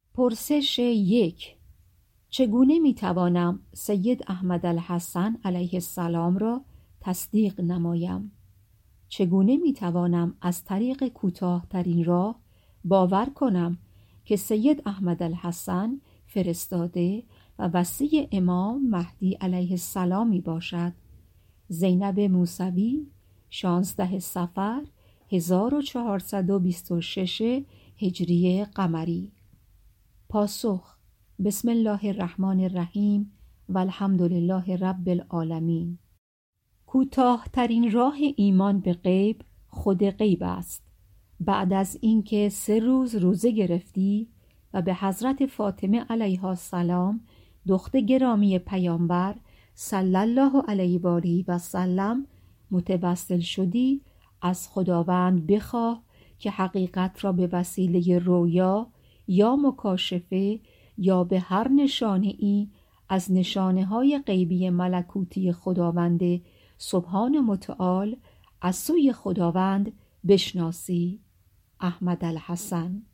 پرسش 1. چگونه میتوانم سید احمد الحسن علیه السلام را تصدیق نمایم؟ چگونه میتوانم از طریق کوتاه‌ترین راه باور کنم که سید احمد الحسن فرستاده و وصی امام مهدی علیه السلام می باشد؟ زینب موسوی، 16 صفر 1426 هجری قمری. پاسخ: بسم الله الرحمن الرحیم و الحمد لله رب العالمین. کوتاه‌ترین راه ایمان به غیب خود غیب است. بعد از اینکه 3 روز روزه گرفتی و به حضرت فاطمه علیها السلام دختر گرامی پیامبر صلی الله علیه و آله و سلم متوسل شدی، از خداوند بخواه که حقیقت را به وسیله رویا یا مکاشفه یا به هر نشانه ای از نشانه های غیبی ملکوتی خداوند سبحان متعال از سوی خداوند بشناسی. احمد الحسن.